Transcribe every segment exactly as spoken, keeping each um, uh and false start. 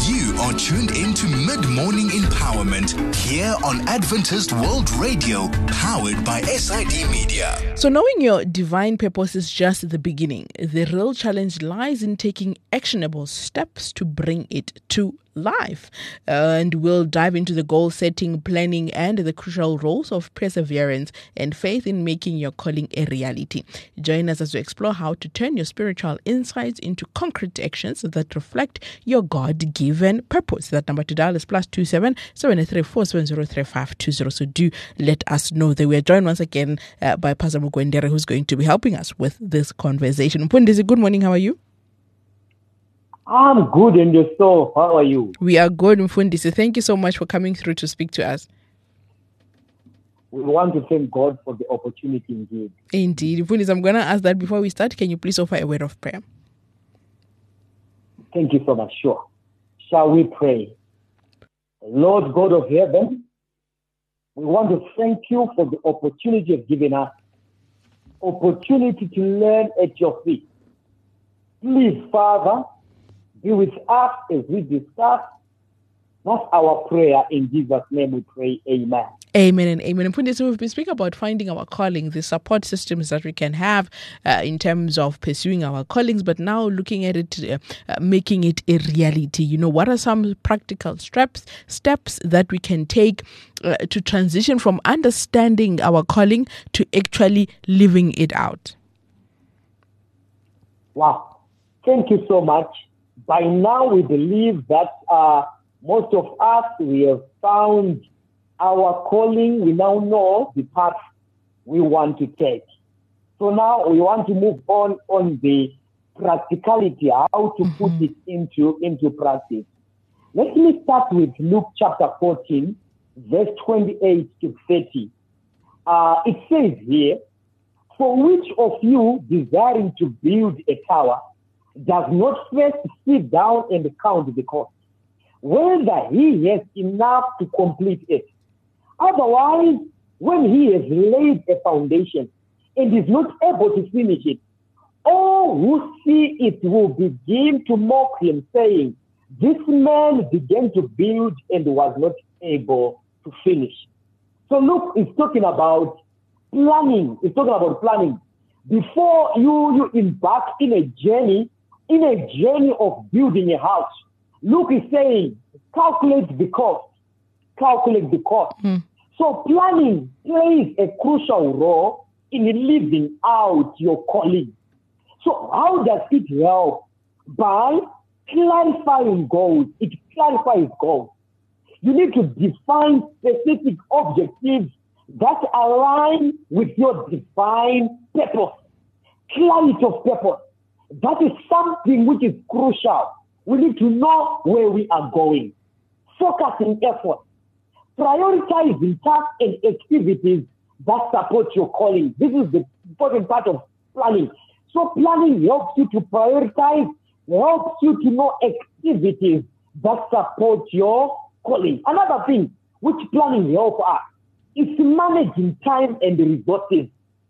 You are tuned into Mid-Morning Empowerment here on Adventist World Radio, powered by S I D Media. So knowing your divine purpose is just the beginning. The real challenge lies in taking actionable steps to bring it to life. Uh, and we'll dive into the goal setting, planning, and the crucial roles of perseverance and faith in making your calling a reality. Join us as we explore how to turn your spiritual insights into concrete actions that reflect your God-given purpose. That number to dial is plus two seven seven three four seven zero three five two zero. So do let us know that we are joined once again uh, by Pastor Mugwendere, who's going to be helping us with this conversation. Mpundisi, good morning. How are you? I'm good, and yourself, how are you? We are good, Mfundisi. Thank you so much for coming through to speak to us. We want to thank God for the opportunity indeed. Indeed. Mfundisi, I'm going to ask that before we start. Can you please offer a word of prayer? Thank you so much. Sure. Shall we pray? Lord God of heaven, we want to thank you for the opportunity you've given us. Opportunity to learn at your feet. Please, Father, be with us as we discuss. That's our prayer. In Jesus' name we pray. Amen. Amen and amen. And so we've been speaking about finding our calling, the support systems that we can have uh, in terms of pursuing our callings, but now looking at it, uh, uh, making it a reality. You know, what are some practical steps, steps that we can take uh, to transition from understanding our calling to actually living it out? Wow. Thank you so much. By now, we believe that uh, most of us, we have found our calling. We now know the path we want to take. So now we want to move on on the practicality, how to mm-hmm. put it into, into practice. Let me start with Luke chapter fourteen, verse twenty-eight to thirty. Uh, it says here, "For which of you desiring to build a tower does not first sit down and count the cost, whether he has enough to complete it? Otherwise, when he has laid a foundation and is not able to finish it, all who see it will begin to mock him, saying, 'This man began to build and was not able to finish.'" So Luke is talking about planning. He's talking about planning. Before you, you embark in a journey, in a journey of building a house, Luke is saying, calculate the cost. Calculate the cost. Mm. So planning plays a crucial role in living out your calling. So how does it help? By clarifying goals. It clarifies goals. You need to define specific objectives that align with your divine purpose. Clarity of purpose. That is something which is crucial. We need to know where we are going. Focusing effort. Prioritizing tasks and activities that support your calling. This is the important part of planning. So planning helps you to prioritize, helps you to know activities that support your calling. Another thing which planning helps us is managing time and resources.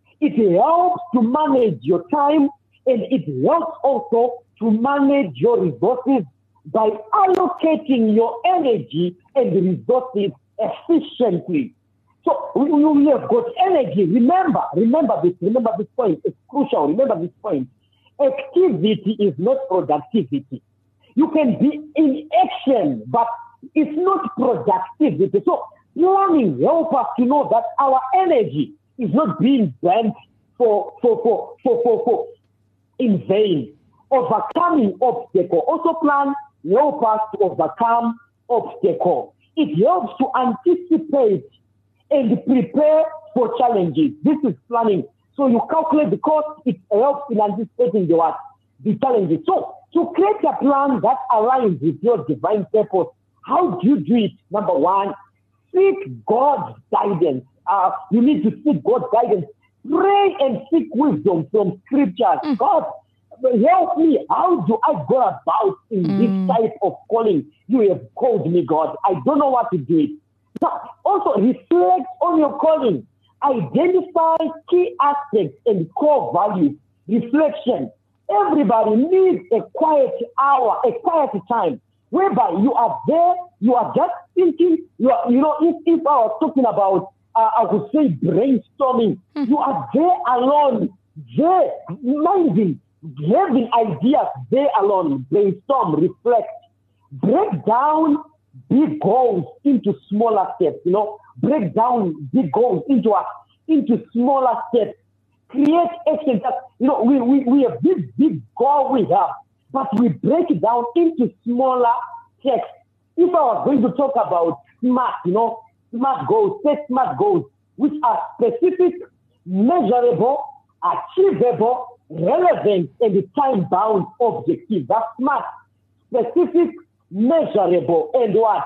It helps to manage your time, and it helps also to manage your resources by allocating your energy and resources efficiently. So we, we have got energy. Remember, remember this, remember this point. It's crucial. Remember this point. Activity is not productivity. You can be in action, but it's not productivity. So planning helps us to know that our energy is not being burnt for, for, for, for, for, for in vain. Overcoming obstacle. Also plan help us to overcome obstacle. It helps to anticipate and prepare for challenges. This is planning. So you calculate the cost, it helps in anticipating the what? The challenges. So to create a plan that aligns with your divine purpose, how do you do it? Number one, seek God's guidance. Uh, you need to seek God's guidance. Pray and seek wisdom from scriptures. Mm. God, help me. How do I go about in mm. this type of calling you have called me, God? I don't know what to do it. Now, also reflect on your calling. Identify key aspects and core values. Reflection. Everybody needs a quiet hour, a quiet time whereby you are there, you are just thinking, you are, you know, if, if I was talking about, uh, I would say brainstorming, mm. you are there alone, there, minding, having ideas there alone, brainstorm, reflect, break down big goals into smaller steps, you know, break down big goals into a, into smaller steps, create action that, you know, we, we, we have this big goal we have, but we break it down into smaller steps. If I was going to talk about SMART, you know, SMART goals, set SMART goals, which are specific, measurable, achievable, relevant, and time-bound objectives. That's SMART. Specific, measurable, and what?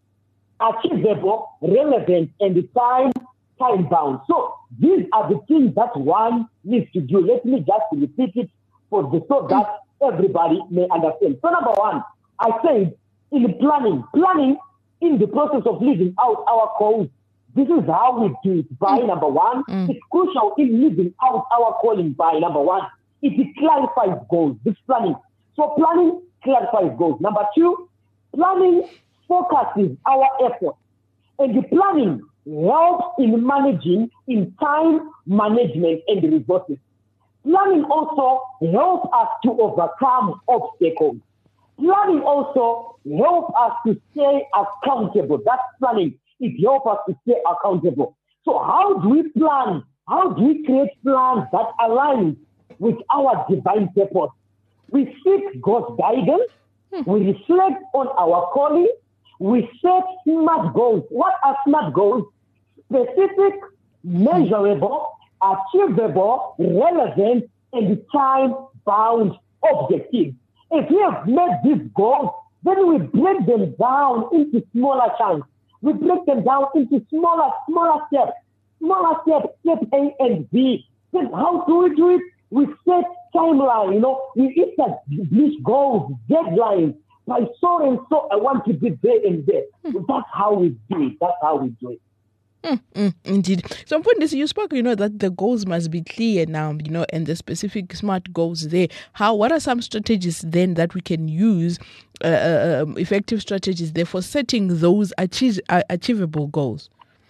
Achievable, relevant, and time, time-bound. So these are the things that one needs to do. Let me just repeat it for the so that everybody may understand. So number one, I said in planning, planning in the process of living out our goals. This is how we do it. By mm. number one, mm. it's crucial in living out our calling. By number one, it clarifies goals. This planning. So planning clarifies goals. Number two, planning focuses our effort, and the planning helps in managing in time management and resources. Planning also helps us to overcome obstacles. Planning also helps us to stay accountable. That's planning. It helps us to stay accountable. So how do we plan? How do we create plans that align with our divine purpose? We seek God's guidance. Hmm. We reflect on our calling. We set SMART goals. What are SMART goals? Specific, measurable, achievable, relevant, and time-bound objectives. If we have made these goals, then we break them down into smaller chunks. We break them down into smaller, smaller steps. Smaller steps, step A and B. Then how do we do it? We set timeline, you know, we establish goals, deadlines. By so and so, I want to be there and there. Mm. That's how we do it. That's how we do it. Mm, mm, indeed. So, Mfundisi, you spoke, you know, that the goals must be clear now, you know, and the specific SMART goals there. How? What are some strategies then that we can use, uh, um, effective strategies there for setting those achieve, uh, achievable goals?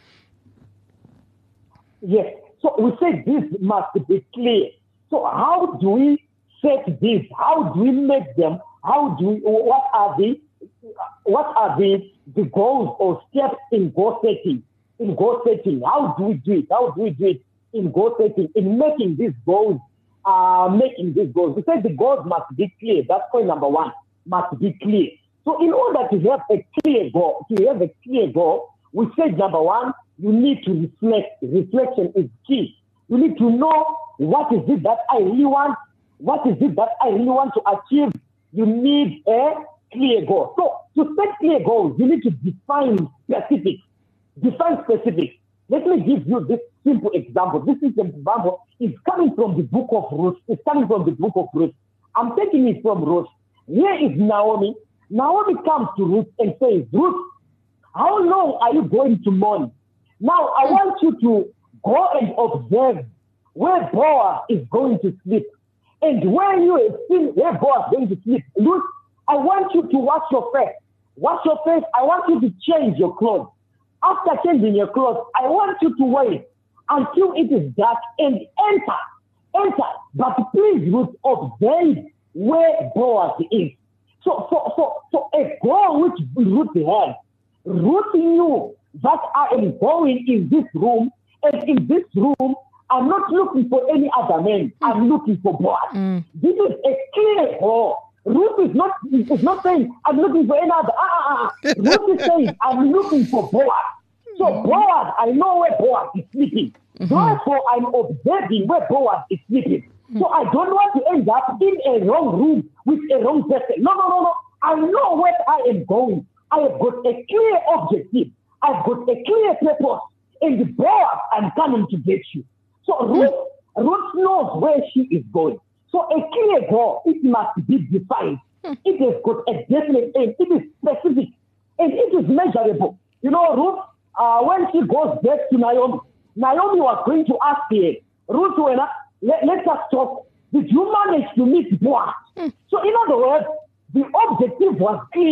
Yes. So we say this must be clear. So how do we set this? How do we make them? How do we, what are the what are the, the goals or steps in goal setting? In goal setting, how do we do it? How do we do it in goal setting? In making these goals, uh, making these goals. We said the goals must be clear. That's point number one. Must be clear. So in order to have a clear goal, to have a clear goal, we said number one, you need to reflect. Reflection is key. You need to know what is it that I really want. What is it that I really want to achieve? You need a clear goal. So to set clear goals, you need to define specifics. Define specifics. Let me give you this simple example. This is an example. It's coming from the book of Ruth. It's coming from the book of Ruth. I'm taking it from Ruth. Here is Naomi. Naomi comes to Ruth and says, Ruth, how long are you going to mourn? Now, I want you to go and observe where Boaz is going to sleep. And when you have seen where Boaz is going to sleep, Ruth, I want you to wash your face. Wash your face. I want you to change your clothes. After changing your clothes, I want you to wait until it is dark and enter. Enter. But please, Ruth, observe where Boaz is. So, so, so, so a goal which Ruth had. Ruth knew that I am going in this room, and in this room, I'm not looking for any other man. I'm looking for Boaz. Mm. This is a clear goal. Ruth is not, is not saying, I'm looking for any other. Ah, ah, ah. Ruth is saying, I'm looking for Boaz. So Boaz, I know where Boaz is sleeping. Mm-hmm. Therefore, I'm observing where Boaz is sleeping. Mm-hmm. So I don't want to end up in a wrong room with a wrong person. No, no, no, no. I know where I am going. I have got a clear objective. I've got a clear purpose. And Boaz, I'm coming to get you. So Ruth, mm-hmm. Ruth knows where she is going. So a clear goal, it must be defined. Mm-hmm. It has got a definite aim. It is specific. And it is measurable. You know, Ruth, uh, when she goes back to Naomi, Naomi was going to ask her, Ruth, when, uh, let, let us talk. Did you manage to meet Boaz? Mm-hmm. So in other words, the objective was clear.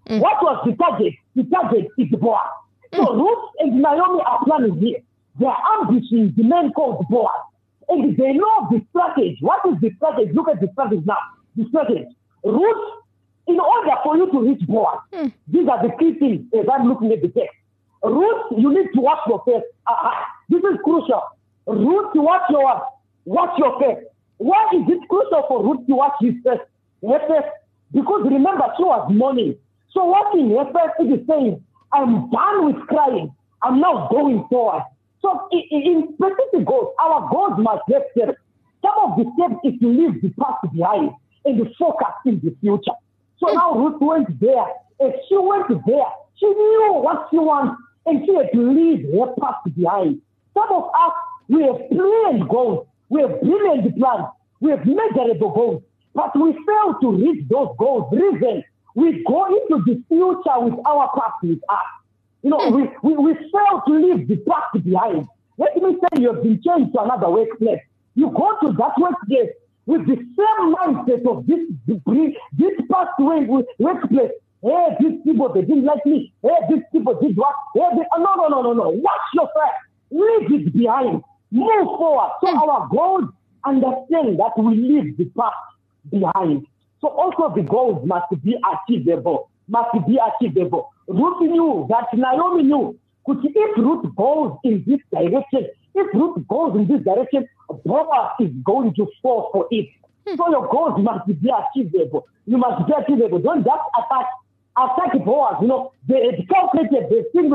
Mm. What was the target? The target is Boaz. Mm. So Ruth and Naomi are planning here. They are ambushing the man called Boaz. And they know the strategy. What is the strategy? Look at the strategy now. The strategy. Ruth, in order for you to reach Boaz, mm. these are the key things as I'm looking at the text. Ruth, you need to watch your face. Uh-huh. This is crucial. Ruth, to watch your watch your face. Why is it crucial for Ruth to watch his face? Her face? Because remember, she was mourning. So watching her face, it is saying, I'm done with crying. I'm now going forward. So in, in specific goals, our goals must have steps. Some of the steps is to leave the past behind and to focus in the future. So mm. now Ruth went there. And she went there. She knew what she wants. And she had to leave her past behind. Some of us, we have planned goals. We have brilliant plans. We have measurable goals. But we fail to reach those goals. Reason, we go into the future with our past with us. You know, we, we, we fail to leave the past behind. Let me say you have been changed to another workplace. You go to that workplace with the same mindset of this, this past workplace. Hey, these people, they didn't like me. Hey, these people did what? Hey, they, oh, no, no, no, no, no. Watch your face. Leave it behind. Move forward. So mm. our goals understand that we leave the past behind. So also the goals must be achievable. Must be achievable. Ruth knew that Naomi knew. If Ruth goes in this direction, if Ruth goes in this direction, Boaz is going to fall for it. Mm. So your goals must be achievable. You must be achievable. Don't just attack. Attack Boaz, you know, they calculated, they think,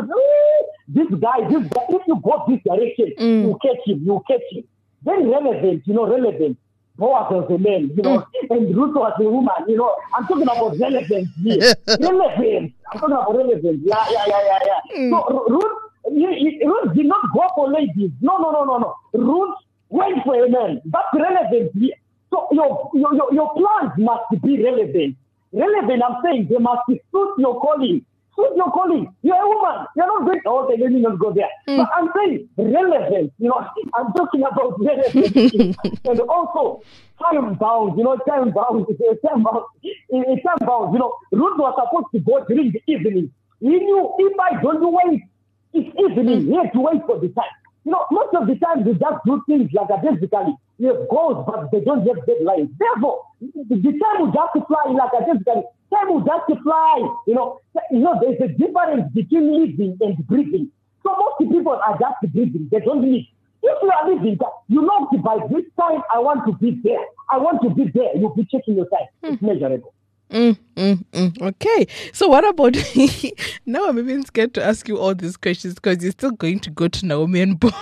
this guy, this guy, if you go this direction, mm. you catch him, you catch him. Very relevant, you know, relevant. Boaz was a man, you know, mm. and Ruth was a woman, you know. I'm talking about relevance here. relevance. I'm talking about relevance. Yeah, yeah, yeah, yeah, yeah. Mm. So Ruth, you, you, Ruth did not go for ladies. No, no, no, no, no. Ruth went for a man. That's relevant here. So your, your, your, your plans must be relevant. Relevant, I'm saying they must suit your calling. Suit your calling. You're a woman. You're not going to, okay, let me not go there. Mm. But I'm saying relevant. You know, I'm talking about relevant. And also time bound, you know, time bound. Time bound. In time bound, you know, Ruth was supposed to go during the evening. He knew if I don't wait, it's evening. He had to wait for the time. You know, most of the time we just do things like a basically. You have goals, but they don't have deadlines. Therefore, the time will just fly like a basically. Time will just fly. You know, you know, there's a difference between living and breathing. So most people are just breathing. They don't live. If you are living, you know, by this time I want to be there. I want to be there. You'll be checking your time. Mm. It's measurable. Mm, mm, mm. Okay, so what about now? I'm even scared to ask you all these questions because you're still going to go to Naomi and Boaz.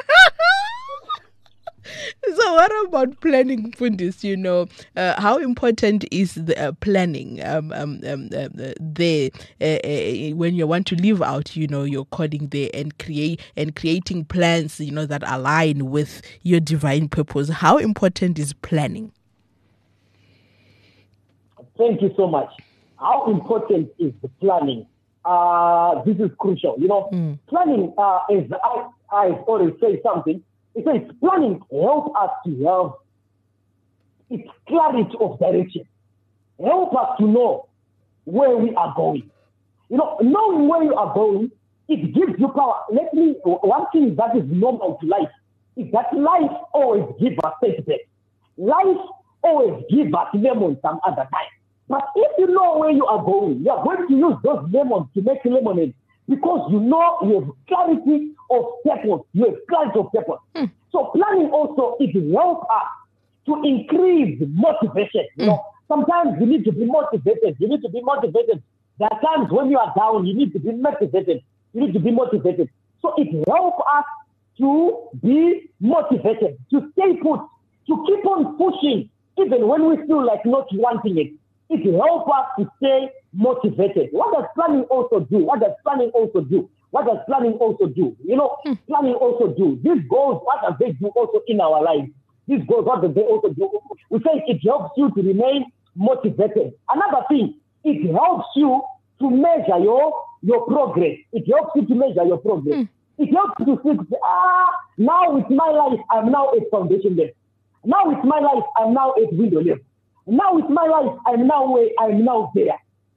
So what about planning, Fundis? You know, uh, how important is the uh, planning um, um, um, uh, there uh, uh, when you want to live out, you know, your calling there and create and creating plans, you know, that align with your divine purpose? How important is planning? Thank you so much. How important is the planning? Uh, this is crucial. You know, mm. planning, uh, is, I, I always say something. It says planning helps us to have its clarity of direction. Help us to know where we are going. You know, knowing where you are going, it gives you power. Let me, one thing that is normal to life is that life always gives us setbacks. Life always gives us lemons some other time. But if you know where you are going, you are going to use those lemons to make lemonade because you know you have clarity of purpose. You have clarity of purpose. Mm. So planning also, it helps us to increase motivation. You mm. know, sometimes you need to be motivated. You need to be motivated. There are times when you are down, you need to be motivated. You need to be motivated. So it helps us to be motivated, to stay put, to keep on pushing, even when we feel like not wanting it. It helps us to stay motivated. What does planning also do? What does planning also do? What does planning also do? You know, mm. planning also do. These goals, what does they do also in our lives? These goals, what do they also do? We say it helps you to remain motivated. Another thing, it helps you to measure your, your progress. It helps you to measure your progress. Mm. It helps you to say, ah, now with my life, I'm now at foundation level. Now with my life, I'm now at window level. Now with my life, I'm now where I'm now there.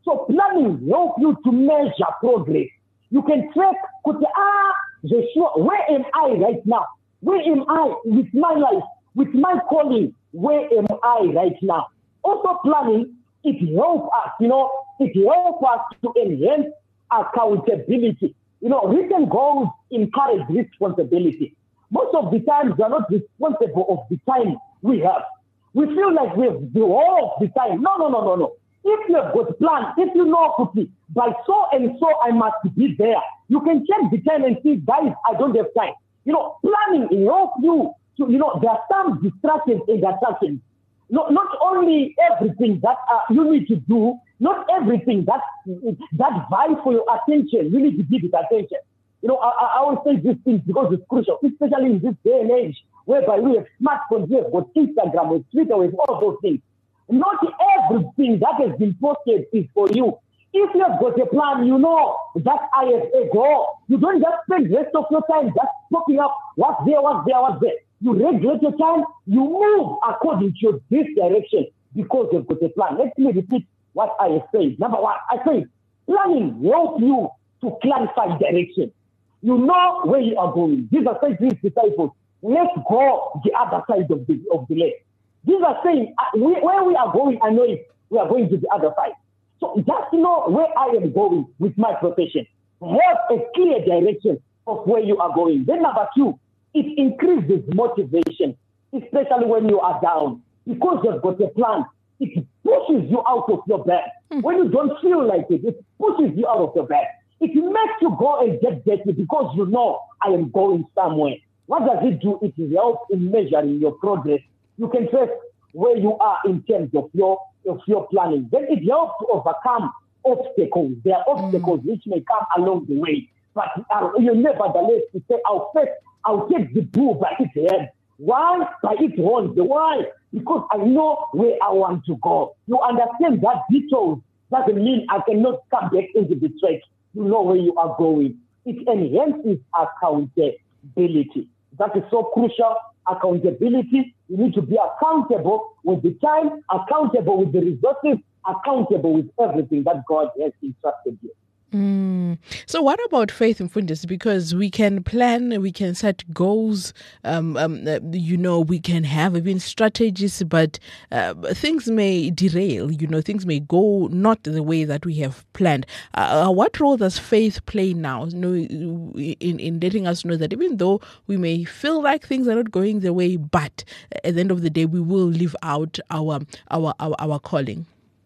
So planning helps you to measure progress. You can track, ah, Joshua, where am I right now? Where am I with my life, with my calling? Where am I right now? Also planning, it helps us, you know, it helps us to enhance accountability. You know, written goals encourage responsibility. Most of the time, we are not responsible of the time we have. We feel like we have the whole of the time. No, no, no, no, no. If you have got a plan, if you know, by so and so I must be there, you can check the time and see, guys, I don't have time. You know, planning helps you to, you know, there are some distractions and attractions. Not, not only everything that uh, you need to do, not everything that that vies for your attention, you need to give it attention. You know, I, I always say these things because it's crucial, especially in this day and age, whereby we have smartphones, we have got Instagram, we have Twitter, we have all those things. Not everything that has been posted is for you. If you have got a plan, you know that I have a goal. You don't just spend the rest of your time just popping up what's there, what's there, what's there. You regulate your time, you move according to this direction because you've got a plan. Let me repeat what I have said. Number one, I say planning helps you to clarify direction. You know where you are going. Jesus said to his disciples, let's go the other side of the, of the lake. Jesus saying, we, where we are going, I know it. We are going to the other side. So just know where I am going with my profession. Have a clear direction of where you are going. Then number two, it increases motivation, especially when you are down. Because you've got a plan, it pushes you out of your bed. Mm. When you don't feel like it, it pushes you out of your bed. It makes you go and get dirty because you know I am going somewhere. What does it do? It helps in measuring your progress. You can trace where you are in terms of your of your planning. Then it helps to overcome obstacles. There are obstacles mm. which may come along the way, but uh, you nevertheless to say, I'll first, I'll take the bull by its head. Why? By its horns. Why? Because I know where I want to go. You understand that detours doesn't mean I cannot come back into the track. You know where you are going. It enhances accountability. That is so crucial. Accountability. You need to be accountable with the time, accountable with the resources, accountable with everything that God has entrusted you. Mm. So what about faith Mfundisi? Because we can plan, we can set goals, um, um, uh, you know, we can have even strategies, but uh, things may derail, you know, things may go not the way that we have planned. Uh, what role does faith play now, you know, in, in letting us know that even though we may feel like things are not going the way, but at the end of the day, we will live out our our our, our calling?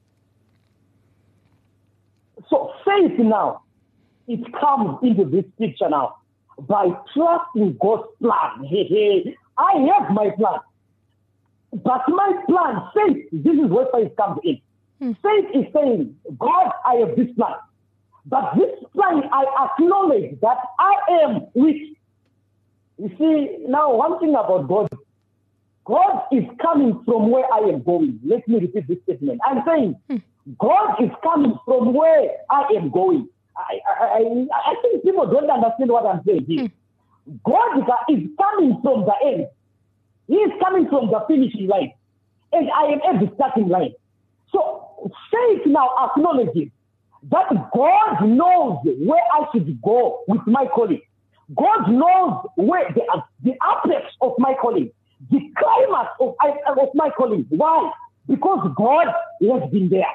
So faith now, it comes into this picture now by trusting God's plan. Hey, hey, I have my plan. But my plan, faith, this is where faith comes in. Hmm. Faith is saying, God, I have this plan. But this plan, I acknowledge that I am weak. You see, now one thing about God, God is coming from where I am going. Let me repeat this statement. I'm saying, hmm. God is coming from where I am going. I, I, I, I think people don't understand what I'm saying here. Mm. God is coming from the end. He is coming from the finishing line. And I am at the starting line. So faith now acknowledges that God knows where I should go with my calling. God knows where the, the apex of my calling, the climax of, of my calling. Why? Because God has been there.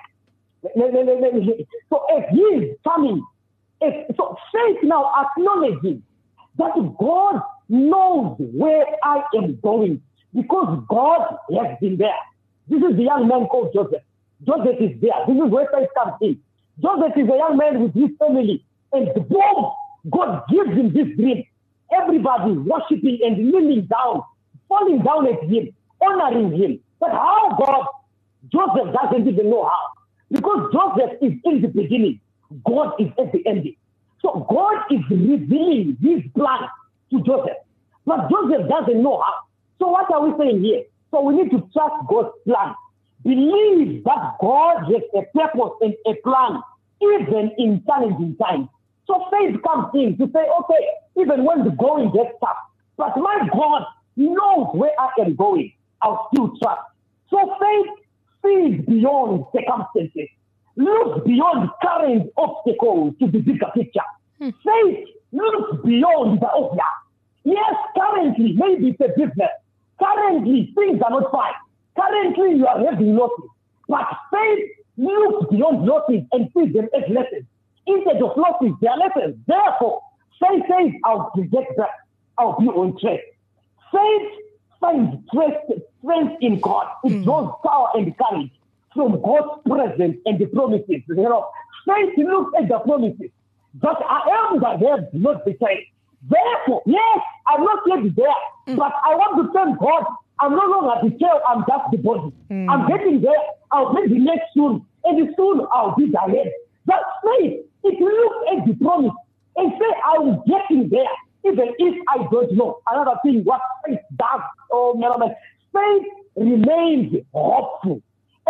So as he is coming, as, so faith now acknowledging that God knows where I am going because God has been there. This is the young man called Joseph. Joseph is there. This is where faith comes in. Joseph is a young man with his family, and boom, God gives him this dream. Everybody worshiping and kneeling down, falling down at him, honoring him. But how God? Joseph doesn't even know how. Because Joseph is in the beginning, God is at the ending. So God is revealing his plan to Joseph. But Joseph doesn't know how. So what are we saying here? So we need to trust God's plan. Believe that God has a purpose and a plan, even in challenging times. So faith comes in to say, okay, even when the going gets tough, but my God knows where I am going. I'll still trust. So faith sees beyond circumstances. looks beyond current obstacles to the bigger picture. Hmm. Faith looks beyond the obvious. Yes, currently, maybe it's a business. Currently, things are not fine. Currently, you are having losses. But faith looks beyond losses and sees them as lessons. Instead of losses, they are lessons. Therefore, faith says, I'll get back. I'll be on track. Faith finds strength in God. It draws power and courage from God's presence and the promises. You know, faith looks at the promises. But I am the head, not the tail. Therefore, yes, I'm not yet there, mm. but I want to tell God, I'm no longer the tail, I'm just the body. Mm. I'm getting there, I'll be the next soon, and soon I'll be the head. That's faith. It looks at the promise and say, I'm getting there, even if I don't know. Another thing, what faith does, oh, man, faith remains hopeful.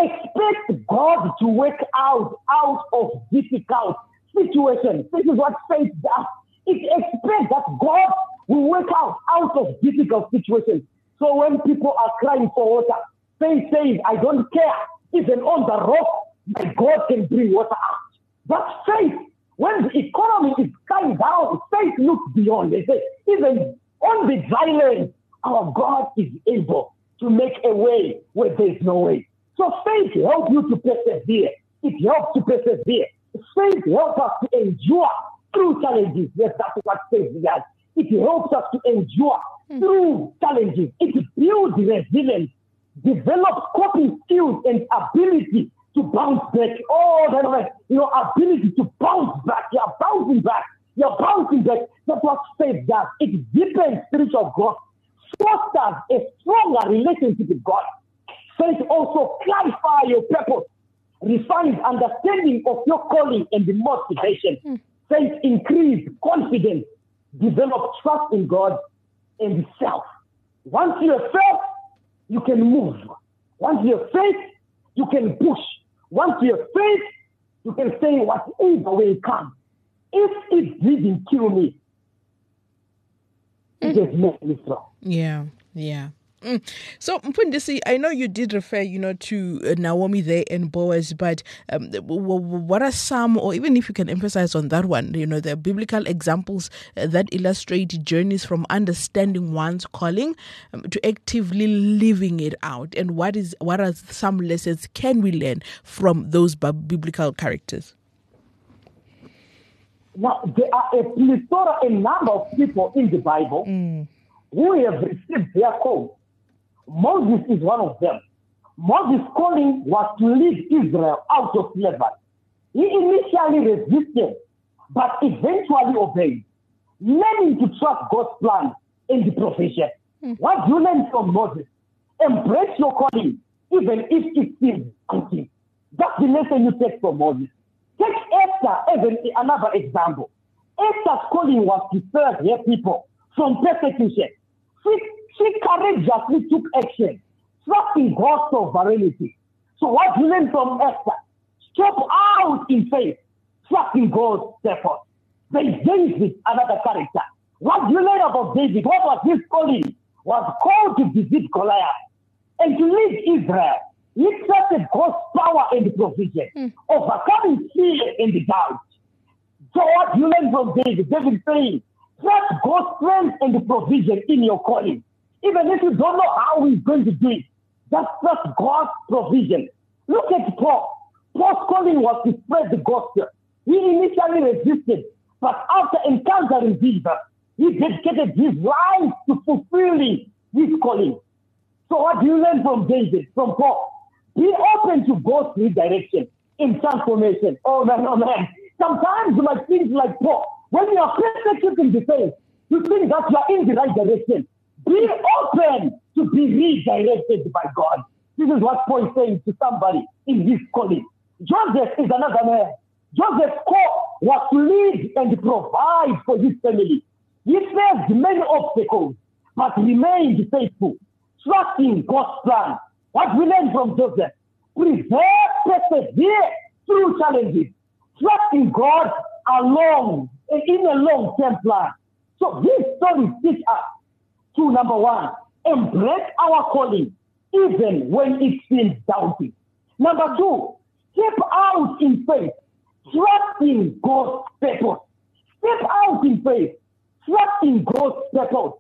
Expect God to work out out of difficult situations. This is what faith does. It expects that God will work out out of difficult situations. So when people are crying for water, faith says, I don't care. Even on the rock, my God can bring water out. But faith, when the economy is coming down, faith looks beyond. They say, even on the dry land, our God is able to make a way where there is no way. So faith helps you to persevere. It helps to persevere. Faith helps us to endure through challenges. Yes, that's what faith does. It helps us to endure mm. through challenges. It builds resilience, develops coping skills and ability to bounce back. Oh, that way, your ability to bounce back. You're bouncing back. You're bouncing back. That's what faith does. It deepens spiritual growth, fosters a stronger relationship with God. Faith also clarifies your purpose, refines understanding of your calling and the motivation. Mm. Faith increase confidence, develop trust in God and self. Once you have faith, you can move. Once you have faith, you can push. Once you have faith, you can say whatever way comes. If it didn't kill me, it has made me strong. Yeah, yeah. Mm. So, Mpundisi, I know you did refer, you know, to uh, Naomi there and Boaz, but um, w- w- what are some, or even if you can emphasize on that one, you know, the biblical examples uh, that illustrate journeys from understanding one's calling um, to actively living it out, and what is what are some lessons can we learn from those b- biblical characters? Now, there are a plethora, a number of people in the Bible mm. who have received their call. Moses is one of them. Moses' calling was to lead Israel out of slavery. He initially resisted, but eventually obeyed, learning to trust God's plan in the profession. Mm. What do you learn from Moses? Embrace your calling, even if it seems daunting. That's the lesson you take from Moses. Take Esther as another example. Esther's calling was to serve her people from persecution. She, she courageously took action, trusting God's sovereignty. So what do you learn from Esther? Step out in faith, trusting God's purpose. Then David, another character. What do you learn about David? What was his calling? Was called to defeat Goliath and to lead Israel. He trusted God's power and provision, mm. overcoming fear and doubt. So what do you learn from David? David saying, trust God's strength and the provision in your calling. Even if you don't know how he's going to do it, just trust God's provision. Look at Paul. Paul's calling was to spread the gospel. He initially resisted, but after encountering Jesus, he dedicated his life to fulfilling his calling. So what do you learn from David, from Paul? Be open to God's redirection in transformation. Oh man, oh man. Sometimes you might think like Paul. When you are persecuting the faith, you think that you are in the right direction. Be open to be redirected by God. This is what Paul is saying to somebody in his calling. Joseph is another man. Joseph's call was to lead and provide for his family. He faced many obstacles, but remained faithful, trusting God's plan. What we learn from Joseph? Preserve, persevere through challenges, trusting God along in a long-term plan. So this story teaches us to, number one, embrace our calling even when it seems doubting. Number two, Step out in faith, trusting God's purpose. Step out in faith, trusting God's purpose.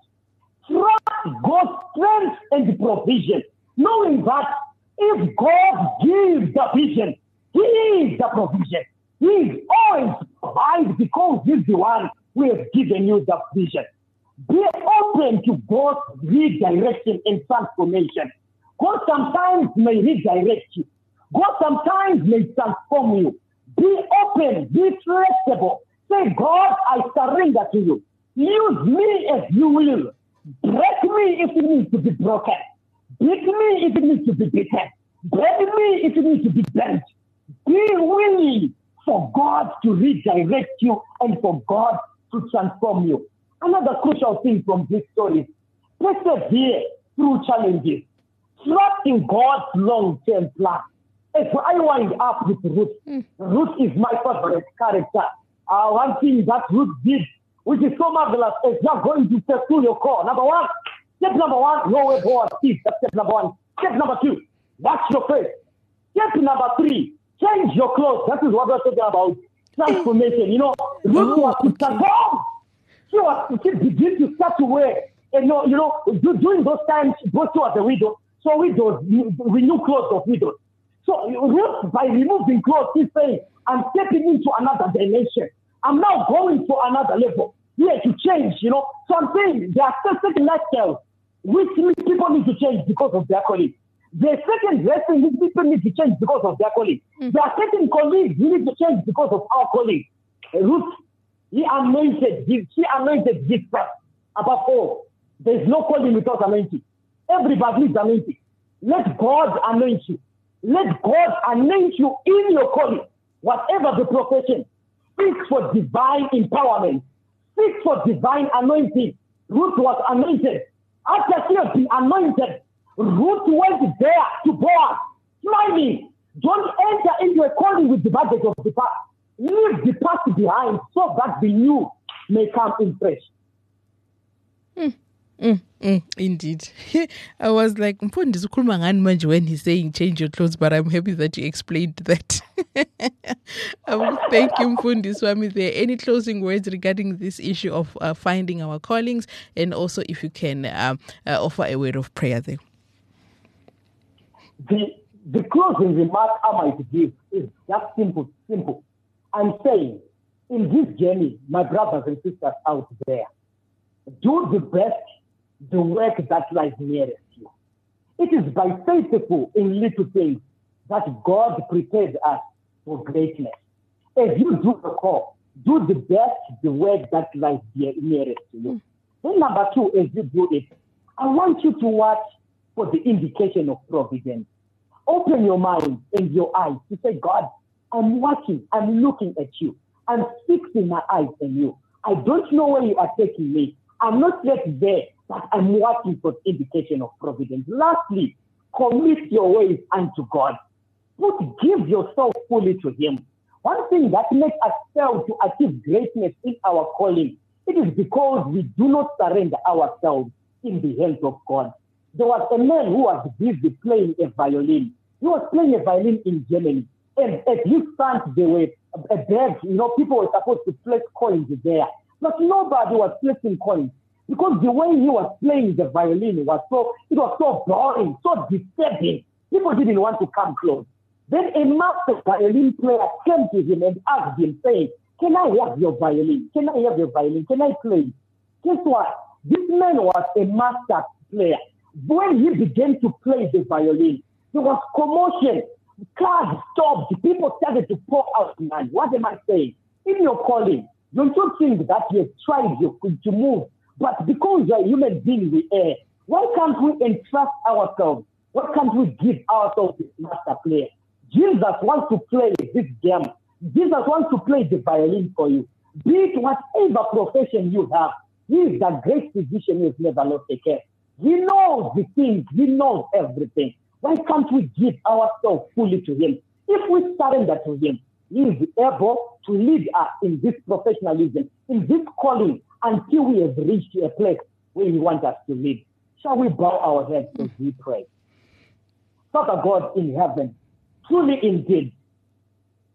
Trust God's strength and provision, knowing that if God gives the vision, He is the provision. He is always provides because He's the one who has given you the vision. Be open to God's redirection and transformation. God sometimes may redirect you. God sometimes may transform you. Be open, be flexible. Say, God, I surrender to you. Use me as you will. Break me if it needs to be broken. Beat me if it needs to be beaten. Break me if it needs to be bent. Be willing for God to redirect you and for God to transform you. Another crucial thing from this story, persevere through challenges. Trust in God's long-term plan. As I wind up with Ruth, mm. Ruth is my favorite character. Uh, one thing that Ruth did, which is so marvelous, is not going to pursue your call. Number one, step number one, know where God is. That's step number one. Step number two, watch your face. Step number three, change your clothes. That is what we're talking about. Transformation. You know, Ruth was to transform. She was she began to start to wear. And you know, you know, during those times, both was a widow. So widows, we knew clothes of widows. So Ruth, by removing clothes, she's saying, I'm stepping into another dimension. I'm now going for another level. Yeah, to change, you know. So I'm saying there are certain lifestyles which people need to change because of their colleagues. There are certain dressing which people need to change because of their colleagues. Mm-hmm. There are certain colleagues who need to change because of our colleagues. Ruth, he anointed, he, she anointed this person. Above all, there is no calling without anointing. Everybody is anointed. Let God anoint you. Let God anoint you in your calling, whatever the profession. Seek for divine empowerment. Seek for divine anointing. Ruth was anointed. After she had been anointed, Ruth went there to Boaz, smiling. Don't enter into a calling with the baggage of the past. Leave the past behind so that the new may come in fresh. Mm. Mm, mm, indeed. I was like, when he's saying change your clothes, but I'm happy that you explained that. um, thank you, Mfundi Swami. There any closing words regarding this issue of uh, finding our callings, and also if you can um, uh, offer a word of prayer there? The, the closing remark I might give is just simple, simple. I'm saying, in this journey, my brothers and sisters out there, do the best, the work that lies nearest you. It is by faithful in little things that God prepares us for greatness. As you do the call, do the best, the work that lies nearest to you. Mm. Then number two, as you do it, I want you to watch for the indication of providence. Open your mind and your eyes to say, God, I'm watching, I'm looking at you. I'm fixing my eyes on you. I don't know where you are taking me. I'm not yet there, but I'm watching for indication of providence. Lastly, commit your ways unto God. Put, give yourself fully to Him. One thing that makes us fail to achieve greatness in our calling, it is because we do not surrender ourselves in the hands of God. There was a man who was busy playing a violin. He was playing a violin in Germany. And at his stand, they were a bag, you know, people were supposed to place coins there. But nobody was placing coins because the way he was playing the violin was so, it was so boring, so disturbing. People didn't want to come close. Then a master violin player came to him and asked him, saying, can I have your violin? Can I have your violin? Can I play? Guess what? This man was a master player. When he began to play the violin, there was commotion. Cars stopped. People started to pour out money. What am I saying? In your calling, don't you think that you have tried to move, but because you're a human being, we err. Why can't we entrust ourselves? Why can't we give ourselves to the master player? Jesus wants to play this game. Jesus wants to play the violin for you. Be it whatever profession you have, He is the great physician who has never lost a care. He knows the things. He knows everything. Why can't we give ourselves fully to Him? If we surrender to Him, He is able to lead us in this professionalism, in this calling, until we have reached a place where He wants us to live. Shall we bow our heads as we pray? Father God in heaven, truly indeed,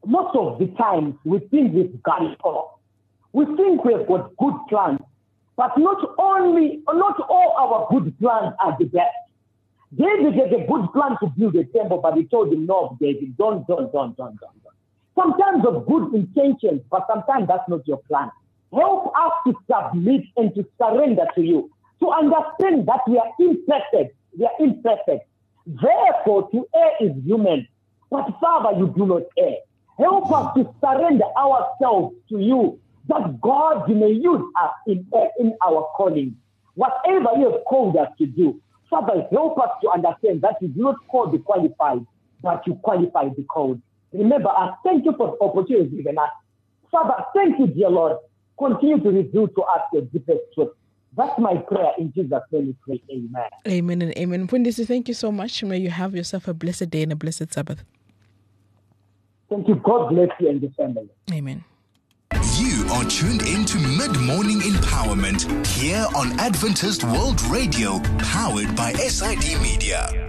most of the time we think we've got it all. We think we've got good plans, but not only, not all our good plans are the best. David had a good plan to build a temple, but he told him, no, David, don't, don't, don't, don't, don't, don't. Sometimes of good intentions, but sometimes that's not your plan. Help us to submit and to surrender to you, to understand that we are imperfect. We are imperfect. Therefore, to err is human, but Father, you do not err. Help us to surrender ourselves to you, that God may use us in, in our calling. Whatever you have called us to do, Father, help us to understand that you do not call the qualified, but you qualify the called. Remember us. Thank you for the opportunity given us. Father, thank you, dear Lord. Continue to reveal to us the deepest truth. That's my prayer in Jesus' name we pray. Amen. Amen and amen. Fundisi, thank you so much. May you have yourself a blessed day and a blessed Sabbath. Thank you. God bless you and your family. Amen. You are tuned in to Mid-Morning Empowerment here on Adventist World Radio, powered by S I D Media.